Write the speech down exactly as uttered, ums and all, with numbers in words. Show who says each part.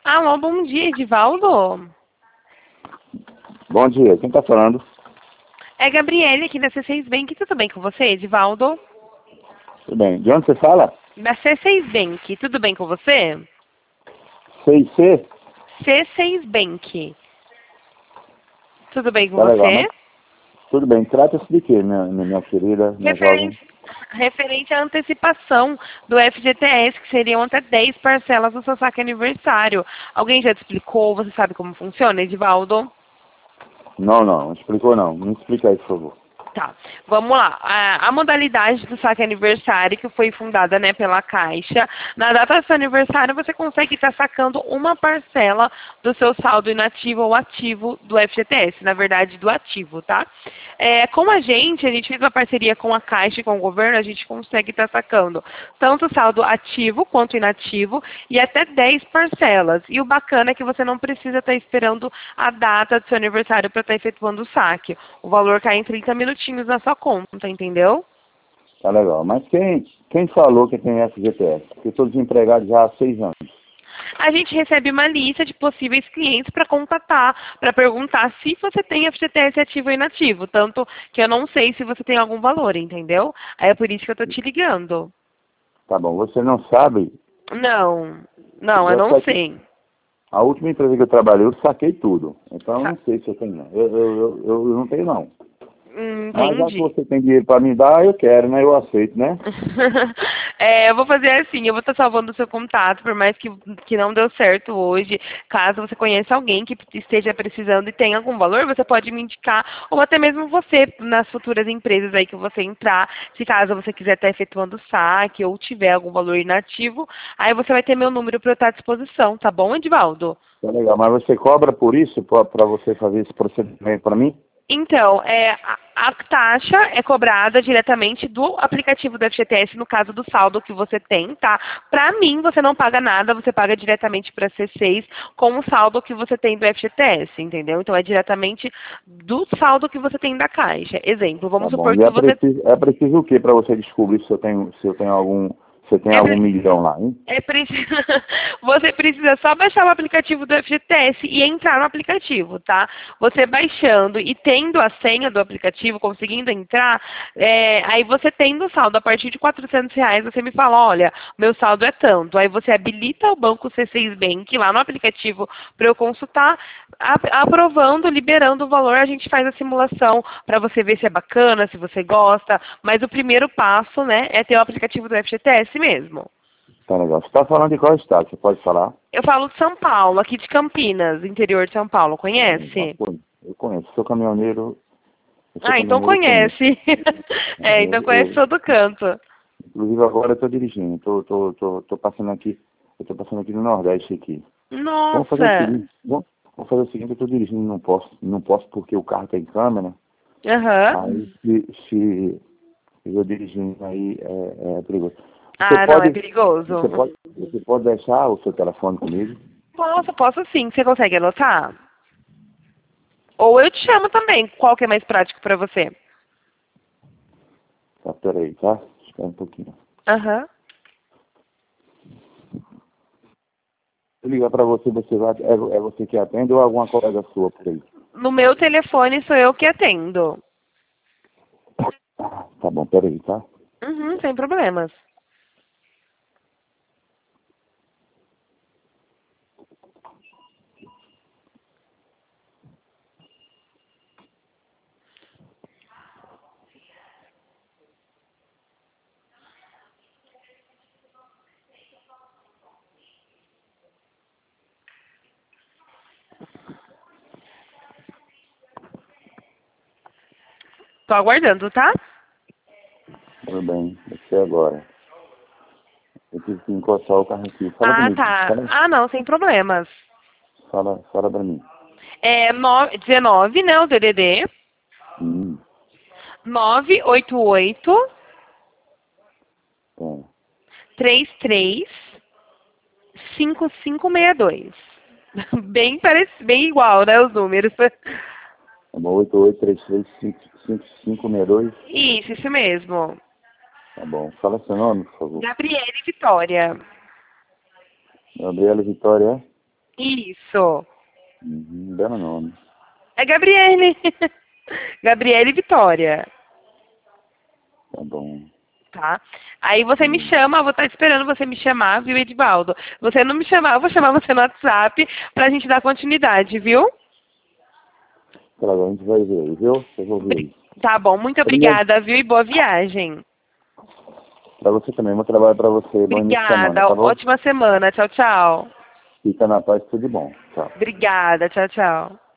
Speaker 1: Alô, bom dia, Edivaldo.
Speaker 2: Bom dia, quem está falando?
Speaker 1: É Gabriele aqui da C seis Bank. Tudo bem com você, Edivaldo?
Speaker 2: Tudo bem. De onde você fala?
Speaker 1: Da C seis Bank. Tudo bem com você?
Speaker 2: C C?
Speaker 1: C seis Bank. Tudo bem com
Speaker 2: Tá legal,
Speaker 1: você?
Speaker 2: mas tudo bem. Trata-se de quê, minha, minha querida, minha jovem?
Speaker 1: Referente, referente à antecipação do F G T S, que seriam até dez parcelas do seu saque aniversário. Alguém já te explicou? Você sabe como funciona, Edivaldo?
Speaker 2: Não, não, não explicou não. Me explica aí, por favor.
Speaker 1: Tá, vamos lá. A, a modalidade do saque aniversário, que foi fundada, né, pela Caixa, na data do seu aniversário você consegue estar sacando uma parcela do seu saldo inativo ou ativo do F G T S, na verdade do ativo, tá? É, com a gente, a gente fez uma parceria com a Caixa e com o governo, a gente consegue estar sacando tanto o saldo ativo quanto inativo e até dez parcelas. E o bacana é que você não precisa estar esperando a data do seu aniversário para estar efetuando o saque. O valor cai em trinta minutinhos na sua conta, entendeu?
Speaker 2: Tá legal. Mas quem, quem falou que tem F G T S? Porque eu estou desempregado já há seis anos.
Speaker 1: A gente recebe uma lista de possíveis clientes para contatar, para perguntar se você tem F G T S ativo ou inativo. Tanto que eu não sei se você tem algum valor, entendeu? Aí é por isso que eu tô te ligando.
Speaker 2: Tá bom, você não sabe?
Speaker 1: Não, não, eu
Speaker 2: Eu
Speaker 1: não
Speaker 2: saquei.
Speaker 1: sei.
Speaker 2: A última empresa que eu trabalhei, eu saquei tudo. Então eu
Speaker 1: Tá.
Speaker 2: não sei se eu tenho não. Eu, eu, eu, eu não tenho não.
Speaker 1: Hum,
Speaker 2: Mas já que
Speaker 1: Entendi.
Speaker 2: você tem dinheiro para me dar, eu quero, né? Eu aceito, né?
Speaker 1: É, eu vou fazer assim, eu vou estar salvando o seu contato, por mais que, que não deu certo hoje. Caso você conheça alguém que esteja precisando e tenha algum valor, você pode me indicar, ou até mesmo você, nas futuras empresas aí que você entrar, se caso você quiser estar efetuando saque ou tiver algum valor inativo, aí você vai ter meu número para eu estar à disposição, tá bom, Edivaldo?
Speaker 2: Tá legal. Mas você cobra por isso, para você fazer esse procedimento para mim?
Speaker 1: Então, é, a, a taxa é cobrada diretamente do aplicativo do F G T S, no caso do saldo que você tem, tá? Para mim, você não paga nada, você paga diretamente para a C seis com o saldo que você tem do F G T S, entendeu? Então, é diretamente do saldo que você tem da Caixa. Exemplo,
Speaker 2: Tá
Speaker 1: vamos
Speaker 2: bom.
Speaker 1: supor
Speaker 2: E
Speaker 1: que
Speaker 2: é
Speaker 1: você...
Speaker 2: preciso, é preciso o que para você descobrir se eu tenho, se eu tenho algum, se eu tenho
Speaker 1: É,
Speaker 2: algum
Speaker 1: pre-
Speaker 2: milhão lá, hein?
Speaker 1: É preciso... Você precisa só baixar o aplicativo do F G T S e entrar no aplicativo, tá? Você baixando e tendo a senha do aplicativo, conseguindo entrar, é, aí você tendo o saldo a partir de quatrocentos reais, você me fala, olha, meu saldo é tanto. Aí você habilita o banco C seis Bank lá no aplicativo para eu consultar, a- aprovando, liberando o valor, a gente faz a simulação para você ver se é bacana, se você gosta. Mas o primeiro passo, né, é ter o aplicativo do F G T S mesmo.
Speaker 2: Tá legal. Você está falando de qual estado? Você pode falar?
Speaker 1: Eu falo de São Paulo, aqui de Campinas, interior de São Paulo.
Speaker 2: Tá legal.
Speaker 1: Conhece?
Speaker 2: Pô, eu conheço. Sou caminhoneiro. Eu sou
Speaker 1: Ah, então
Speaker 2: caminhoneiro, eu conheço.
Speaker 1: conhece. É, então
Speaker 2: Eu,
Speaker 1: conhece
Speaker 2: eu,
Speaker 1: todo canto.
Speaker 2: inclusive agora eu estou dirigindo. Tô, tô, tô, tô passando aqui. Eu tô passando aqui no Nordeste aqui. Vamos fazer o
Speaker 1: Nossa.
Speaker 2: seguinte. Vamos, vamos fazer o seguinte. Eu tô dirigindo, não posso, não posso porque o carro tem câmera.
Speaker 1: Aham.
Speaker 2: Aí se, se eu dirigindo aí é, é perigoso. Você
Speaker 1: Ah, não, é
Speaker 2: pode,
Speaker 1: perigoso.
Speaker 2: você pode, você pode deixar o seu telefone comigo?
Speaker 1: Posso, posso sim. Você consegue anotar? Ou eu te chamo também. Qual que é mais prático pra você?
Speaker 2: Tá, peraí, tá? Espera um pouquinho.
Speaker 1: Aham.
Speaker 2: Se eu ligar pra você, você vai, é, é você que atende ou alguma colega sua por aí?
Speaker 1: No meu telefone sou eu que atendo.
Speaker 2: Tá bom, peraí, tá?
Speaker 1: Uhum, sem problemas. Tô aguardando, tá?
Speaker 2: Tudo bem, você agora. Eu tive que encostar o carro aqui. Fala
Speaker 1: Ah,
Speaker 2: comigo,
Speaker 1: tá.
Speaker 2: fala,
Speaker 1: Ah, não, sem problemas.
Speaker 2: fala, fala pra mim.
Speaker 1: É no- dezenove, né, o D D D.
Speaker 2: Hum,
Speaker 1: nove oito oito,
Speaker 2: tá.
Speaker 1: três três, cinco cinco seis dois. Bem parecido, bem igual, né, os números.
Speaker 2: Tá bom, oito oito três três cinco cinco cinco seis dois.
Speaker 1: Isso, isso mesmo.
Speaker 2: Tá bom, fala seu nome, por favor.
Speaker 1: Gabriele Vitória.
Speaker 2: Gabriela Vitória.
Speaker 1: Isso.
Speaker 2: Uhum, belo nome.
Speaker 1: É Gabriele. Gabriele Vitória.
Speaker 2: Tá bom.
Speaker 1: Tá? Aí você me
Speaker 2: Hum.
Speaker 1: chama, eu vou estar esperando você me chamar, viu, Edivaldo? Você não me chamar, eu vou chamar você no WhatsApp pra gente dar continuidade, viu?
Speaker 2: Claro, a gente vai ver aí, viu? Eu vou ver
Speaker 1: Bri-
Speaker 2: isso.
Speaker 1: Tá bom, muito obrigada, viu? E boa viagem.
Speaker 2: Pra você também, bom trabalho pra você, bom início de semana,
Speaker 1: Obrigada,
Speaker 2: tá bom?
Speaker 1: ótima semana. Tchau, tchau.
Speaker 2: Fica na paz, tudo de bom. Tchau.
Speaker 1: Obrigada, tchau, tchau.